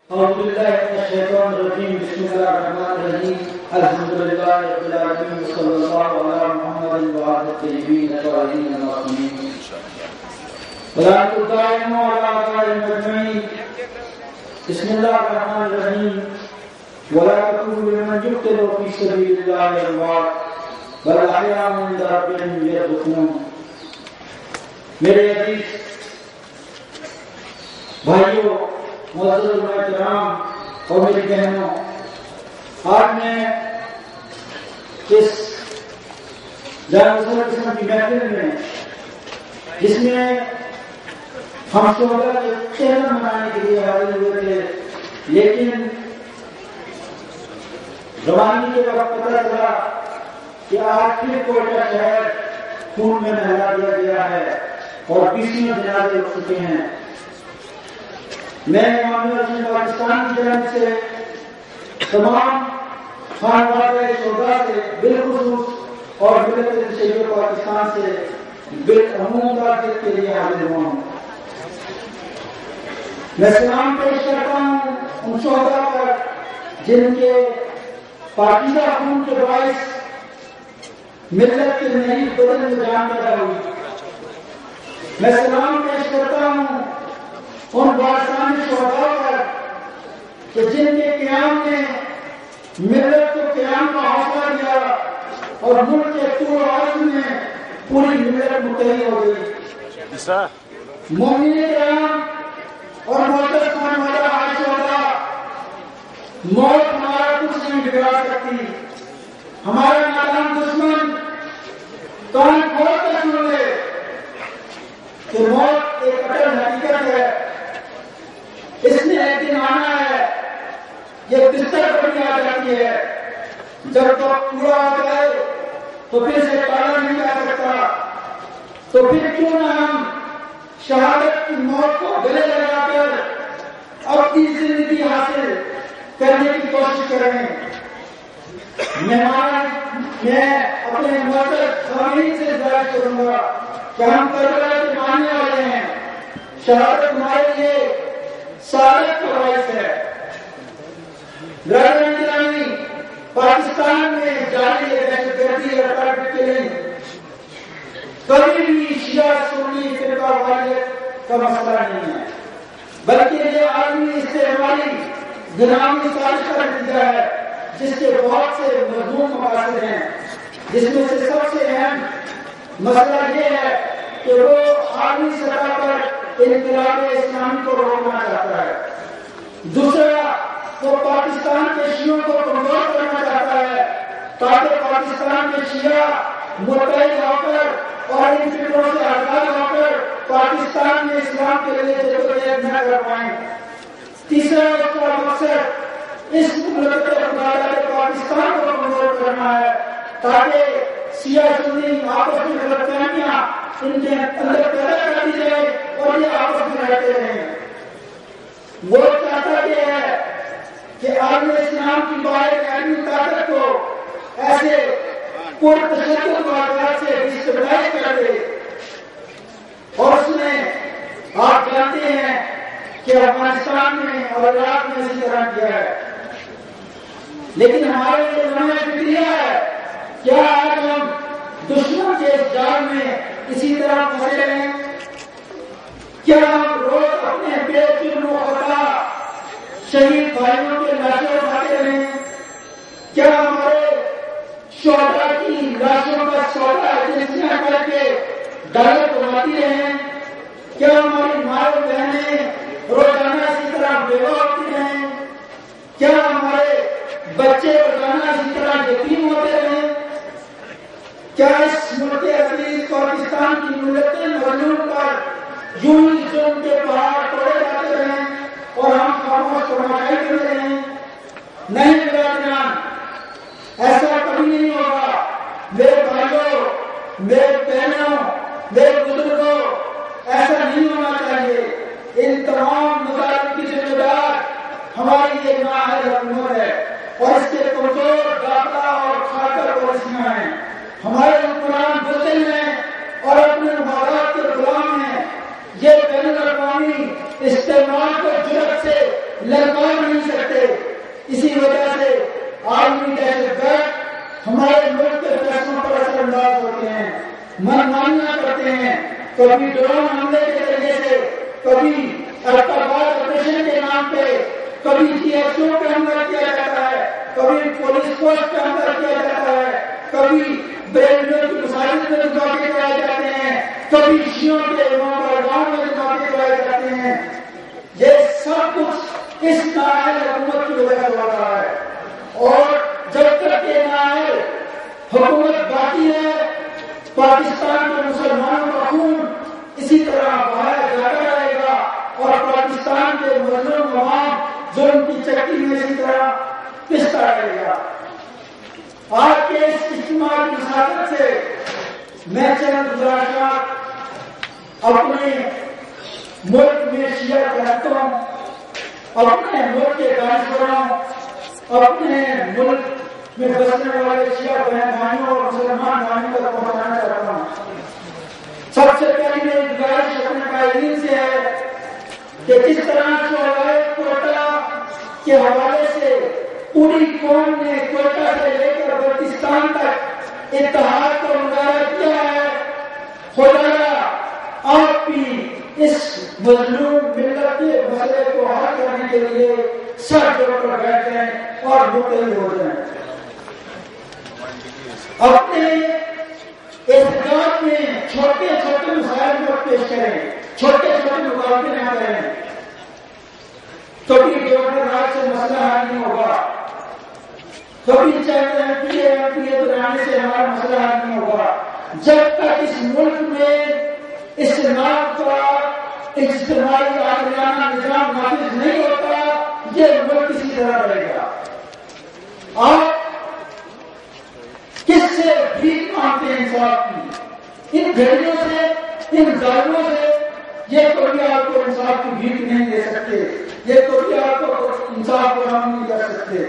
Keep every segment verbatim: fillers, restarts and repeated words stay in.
أعوذ بالله من الشيطان الرجيم بسم الله الرحمن الرحيم الحمد لله رب العالمين وصلى الله على محمد وعلى الطيبين الطاهرين المعصومين ولا تدائموا على دائم أجمعين بسم الله الرحمن الرحيم ولا تقولوا لمن يقتل في سبيل الله أموات بل أحياء عند ربهم يرزقون. میرے عزیز بھائیوں، معزز علماء کرام اور میری بہنوں، آج میں اس جامع قسم کی محفل میں جس میں ہم شہداء کے چہرہ منانے کے لیے حاضر ہوئے تھے، لیکن روانی کے وقت پتہ چلا کہ آج پھر کوئٹہ شہر خون میں نہلا دیا گیا ہے اور بیسویں جنازے ہو چکے ہیں. میں امام حسین پاکستان کی جانب سے تمام خانوادہ شہداء سے بالخصوص اور ملت شہید پاکستان سے بالعموم تعزیت کے لیے حاضر ہوا ہوں. میں سلام پیش کرتا ہوں ان شہداء پر جن کے پاکیزہ خون کے باعث ملت کے نئی بدن میں جان پیدا ہوئی. میں سلام پیش کرتا ہوں ان وارثان شہداء پر کہ جن کے قیام نے ملت کو قیام کا حوصلہ دیا اور ملک کے طول و عرض میں پوری ملت متحد ہو گئی. مومنین کرام اور معزز خانوادہ آج شہداء، موت ہمارا کچھ نہیں بگاڑ سکتی. ہمارا نادان دشمن کان کھول کر سن لے کہ موت ایک اٹل حقیقت ہے. اس نے ایک دن آنا ہے، یہ بستر پر بھی آ جاتی ہے. جب وقت پورا ہو جائے تو پھر سے ٹالا نہیں آ سکتا. تو پھر کیوں نہ ہم شہادت کی موت کو گلے لگا کر اپنی زندگی حاصل کرنے کی کوشش کریں. مہمان میں اپنے معزز خواتین سے گزارش کروں گا کہ ہم کربلا کے ماننے والے ہیں. شہادت ہمارے لیے سعادت کا باعث ہے. گرانی پاکستان میں جاری دہشت گردی اور ٹارگٹ کلنگ کبھی بھی شیعہ سنی فرقہ واریت کا مسئلہ نہیں ہے، بلکہ یہ عالمی استعماری غلامی سازش کا نتیجہ ہے جس کے بہت سے مضمون مقاصد ہیں، جس میں سے سب سے اہم مسئلہ یہ ہے کہ وہ عالمی سطح پر انقلاب اسلامی کو روکنا چاہتا ہے. دوسرا، وہ پاکستان کے شیعوں کو کمزور کرنا چاہتا ہے تاکہ پاکستان کے شیعہ متحد ہو کر اور ان فکروں سے آزاد ہو کر پاکستان میں اسلام کے لیے جدوجہد نہ کر پائیں. تیسرا، اس کا مقصد اس ملک پاکستان کو کمزور کرنا ہے تاکہ سیاہ سنی آپس میں غلط فہمیاں ان کے اندر پیدا کر دی جائے اور یہ آپس میں رہتے رہیں. وہ چاہتا یہ ہے کہ عالم اسلام کی باہر علمی طاقت کو ایسے پرتشدد واقعات سے ڈسٹربائز کر دے. اور اس نے، آپ جانتے ہیں کہ افغانستان میں اور عراق میں اسی طرح کیا ہے. لیکن ہمارے لیے نیا فکریہ ہے، کیا آج ہم دشمن کے اس جال میں اسی طرح پھنسے رہیں؟ کیا ہم روز اپنے بے جرم و خطا شہید بھائیوں کے لاشیں اٹھاتے رہیں؟ کیا ہمارے شہداء کی لاشوں کا سودا ایجنسیاں کر کے ڈالر کماتی رہیں؟ کیا ہماری ماں بہنیں روزانہ اسی طرح بیوہ ہوتی رہیں؟ کیا ہمارے بچے روزانہ اسی طرح یتیم ہوتے رہیں؟ کیا اس ملک عزیز پاکستان کی ملت مظلوم پر یوں ہی ظلم کے پہاڑ توڑے جاتے رہیں اور ہم خاموش فرمائی کرتے رہیں؟ نہیں برادران، ایسا کبھی نہیں ہوگا. میرے بھائیوں، میرے بہنوں، میرے بزرگوں، ایسا نہیں ہونا چاہیے. ان تمام مظالم کی ذمہ دار ہماری یہ نااہل حکومت ہے اور اس کے کمزور داخلہ اور کھاکر پالیسیاں ہیں. ہمارے حکمران بزدل ہیں اور اپنے مفادات کے غلام ہیں. یہ بین الاقوامی استعمال کو جرأت سے للکار گزار نہیں سکتے. اسی وجہ سے عالمی دہشت گرد ہمارے ملک کے فیصلوں پر اثر انداز ہوتے ہیں، من مانیاں کرتے ہیں. کبھی ڈرون حملے کے ذریعے سے، کبھی القابات آپریشن کے نام پہ، کبھی جی ایس او پہ حملہ کیا جاتا ہے، کبھی پولیس فورس پہ حملہ کیا جاتا ہے، کبھی بریلویوں کی مساجد میں دھماکے کرائے جاتے ہیں، کبھی شیعوں کے امام اور گاؤں میں دھماکے کرائے جاتے ہیں. یہ سب کچھ اس نااہل حکومت کی وجہ سے ہو رہا ہے. اور جب تک یہ نااہل حکومت باقی ہے، پاکستان کے مسلمانوں کا خون اسی طرح بہایا جاتا رہے گا اور پاکستان کے مظلوم عوام ظلم کی چکی میں اسی طرح پستا رہے گا. آج کے اس اجتماع کی مساعدت سے میں چند گزارشات اپنے ملک میں شیعہ جماعتوں، اپنے ملک کے دانشوروں، اپنے ملک میں بسنے والے شیعہ بہن بھائیوں اور مسلمان بھائیوں تک پہنچانا چاہتا ہوں. سب سے پہلی میری گزارش اپنے قائدین سے ہے کہ جس طرح شعبۂ کوئٹہ کے حوالے سے پوری قوم نے کوئٹہ سے لے کر بلتستان تک اتحاد کا مظاہرہ کیا ہے، خدا آپ بھی اس مظلوم ملت کے مسئلے کو حل کرنے کے لیے سر جوڑ کر بیٹھ جائیں اور متحد ہو جائیں. اپنے احتجاج میں چھوٹے چھوٹے مسائل کو پیش کریں، چھوٹے چھوٹے مقابلے نہ کریں. کبھی گورنر راج سے مسئلہ حل نہیں ہوگا، کبھی چاہے M P A M P اے بنانے سے ہمارا مسئلہ حل نہیں ہوگا. جب تک اس ملک میں اسلام کا اجتماعی عادلانہ نظام نافذ نہیں ہوتا، یہ ملک کسی طرح رہے گا. آپ کس سے بھیک مانگتے ہیں انصاف کی؟ ان گھڑیوں سے، ان ظالموں سے. یہ کبھی آپ کو انصاف کی بھیک نہیں دے سکتے، یہ کبھی آپ کو انصاف فراہم نہیں کر سکتے.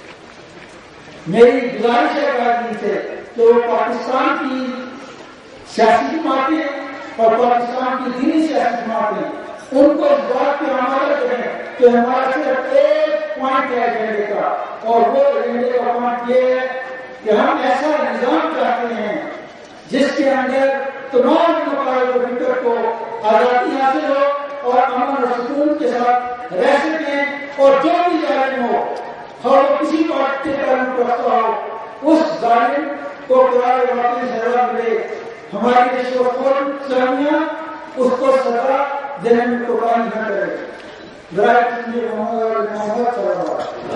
میری گزارش ہے قائدین سے کہ وہ پاکستان کی سیاسی جماعتیں اور پاکستان کی دینی سیاسی جماعتیں ان کو اس بات پہ آمادہ کریں کہ ہمارا صرف ایک پوائنٹ ہے ایجنڈے کا، اور وہ ایجنڈے کا پوائنٹ یہ ہے کہ ہم ایسا نظام چاہتے ہیں جس کے اندر تمام مقاصد و فکر کو آزادی حاصل ہو اور امن و سکون کے ساتھ رہ سکیں، اور جو بھی ظالم ہو اور کسی پارٹی کا تعلق رکھتا ہو اس ظالم کو قرار واقعی سزا ملے. ہماری رشوت خور سرمیاں اس کو سزا دینے میں کوتاہی نہ کرے. برائے محمد محمد صلی اللہ علیہ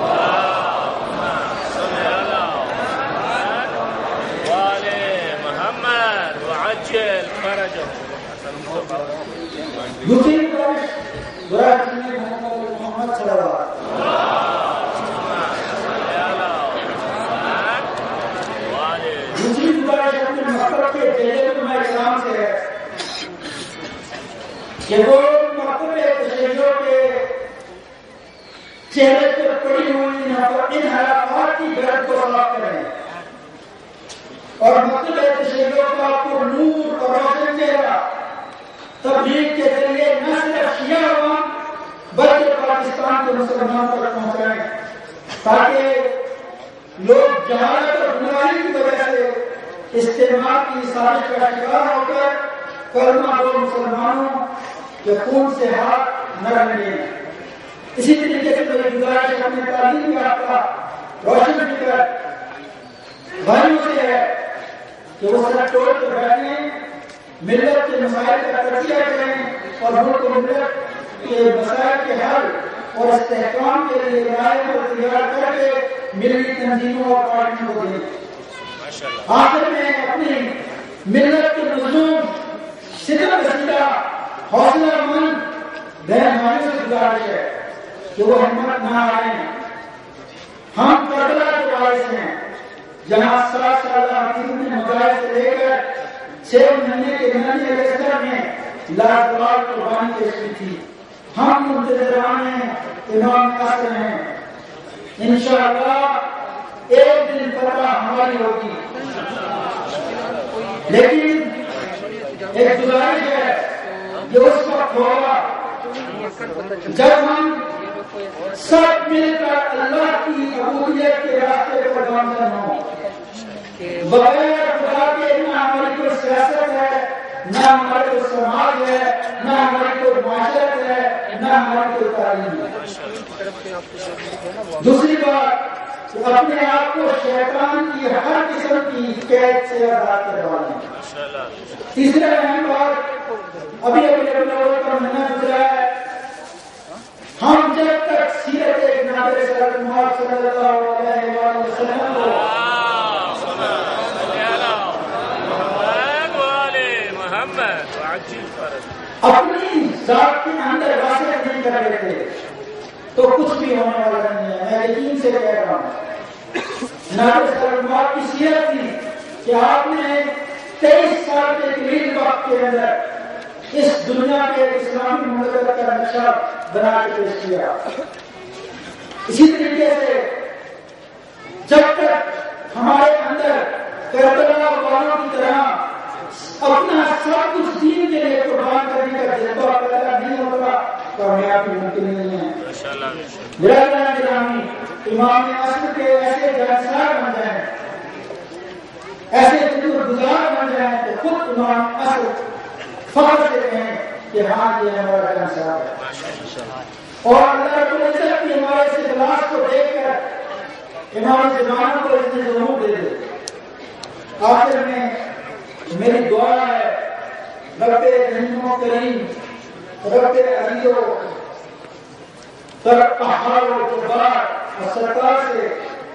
دوسری گزارش برائے محمد صلی اللہ دوسری گزارش اپنے مکتب کے جیل میں اسلام سے ہے کہ وہ مکتب تشیعوں کے چہرے پر پڑی ہوئی ان حرکات کی گرد کو صاف کریں اور مکتب تشیعوں کا پر نور اور روشن چہرہ تبلیغ کے ذریعے نہ صرف شیعہ عوام بلکہ پاکستان کے مسلمانوں تک پہنچائیں، تاکہ لوگ جہالت اور گمراہی کی وجہ سے استعمار کی سازش کا شکار ہو کر کلمہ گو مسلمانوں کے خون سے ہاتھ نہ رنگیں. اسی طریقے سے میری گزارش اپنے تعلیم یافتہ روشن فکر بھائیوں سے ہے کہ وہ سر توڑ کر بیٹھیں، ملت کے مسائل کا تجزیہ کریں اور ملک و ملت کے مسائل کے حل اور استحکام کے لیے رائے پر تیار کر کے ملی تنظیموں اور پارٹیوں کو دیں. آخر میں اپنی ملت کے مظلوم ستم رسیدہ حوصلہ مند بہن بھائیوں سے گزارش ہے کہ وہ ہمت نہ آئیں. ہم کربلا کے وارث ہیں جہاں سات سالہ حکومت نے مظاہر سے لے کر چھ مہینے کے نئی الیکشن میں لاجواب قربانی پیش کی تھی. ہم منتظران امام قاسم ہیں، انشاءاللہ ایک دن فتح ہماری ہوگی. لیکن ایک گزارش ہے کہ اس وقت ہوگا جب ہم سب مل کر اللہ کی عبودیت کے راستے پر گامزن ہوں. بغیر خدا کے نہ ہماری کوئی سیاست ہے، نہ ہمارا کوئی سماج ہے، نہ ہماری کوئی معاشرت ہے، نہ ہماری کوئی تعلیم ہے. دوسری بات، وہ اپنے آپ کو شیطان کی ہر قسم کی قید سے آزاد کروائیں. تیسرا اہم بات، ابھی ابھی ربیع کا مہینہ گزرا ہے، ہم جب تک سیرت جناب رسول محمد صلی اللہ علیہ وآلہ وسلم کو اپنی ذات کے اندر واسطہ نہیں کر لیتے تو کچھ بھی ہونے والا نہیں ہے. میں یقین سے کہہ رہا ہوں، جناب رسول محمد کی سیرت تھی کہ آپ نے تیئیس سال کے قریب وقت کے اندر اس دنیا کے اسلامی مملکت کا نقشہ بنا کے پیش کیا. اسی طریقے سے جب تک ہمارے اندر کربلا والوں کی طرح اپنا سب کچھ دین کے لیے قربان کرنے کا جذبہ پیدا نہیں ہوگا، کامیابی ممکن نہیں ہے. برادران گرامی، امام عصر کے ایسے جانسار بن جائیں، ایسے جدور گزار بن جائیں تو خود امام عصر فخر سے کہیں کہ ہاں یہ ہمارا جانسار ہے. اور اللہ رب العزت کی ہمارے اس اخلاص کو دیکھ کر امام زمانہ کو اس نے ضرور دے دے. آخر میں میری دعا ہے، رب رحیم و کریم، رب عزیز و قہار و جبار اور ستار سے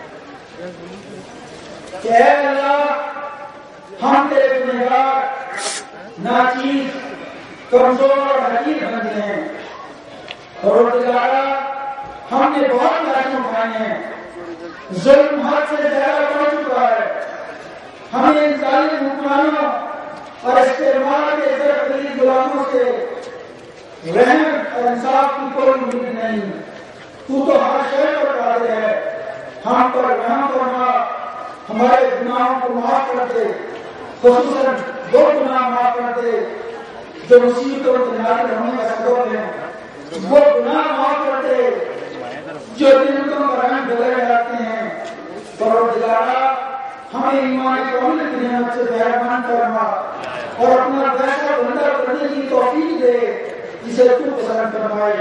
کہ اے اللہ، ہم تیرے گنہگار، ناچیز، کمزور اور حقیر بن گئے ہیں. اور دوبارہ ہم نے بہت لاشیں اٹھائے ہیں، ظلم حد سے زیادہ بڑھ چکا ہے. ہمیں ان ظالم حکمرانوں اور استعمار کے زرخیز غلاموں سے رحم اور انصاف کی کوئی امید نہیں. تو تو ہر شے پر قادر ہے. ہم پر رحم فرما، ہمارے گناہوں کو معاف کر دے، خصوصاً وہ گناہ معاف کر دے جو مصیبتوں کے نازل ہونے کا سبب ہے. وہ گناہ معاف کر دے جو جنتوں کا رنگ بدل جاتے ہیں. پروردگارا، ہمیں ایمان کامل کی نعمت سے بہرمند فرما اور اپنا فیصلہ بندہ کرنے کی توفیق دے جسے تو پسند فرمائے.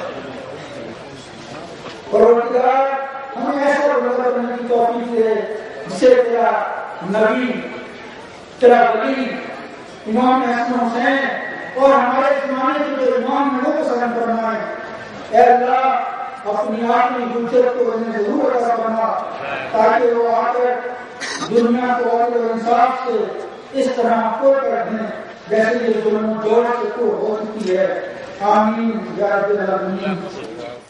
پروردگار، ہمیں ایسا بندہ کرنے کی توفیق دے جسے تیرا نبی، تیرا ولی امام حسن حسین اور ہمارے زمانے کے جو امام ہیں وہ پسند فرمائے. اے اللہ، اپنی آخری حجت کو انہیں ضرور عطا فرما تاکہ وہ آ کر دنیا کو عدل و انصاف سے اس طرح کو کر دیں جیسے یہ ظلم و جور سے کو ہو چکی ہے. آمین یا رب العالمین.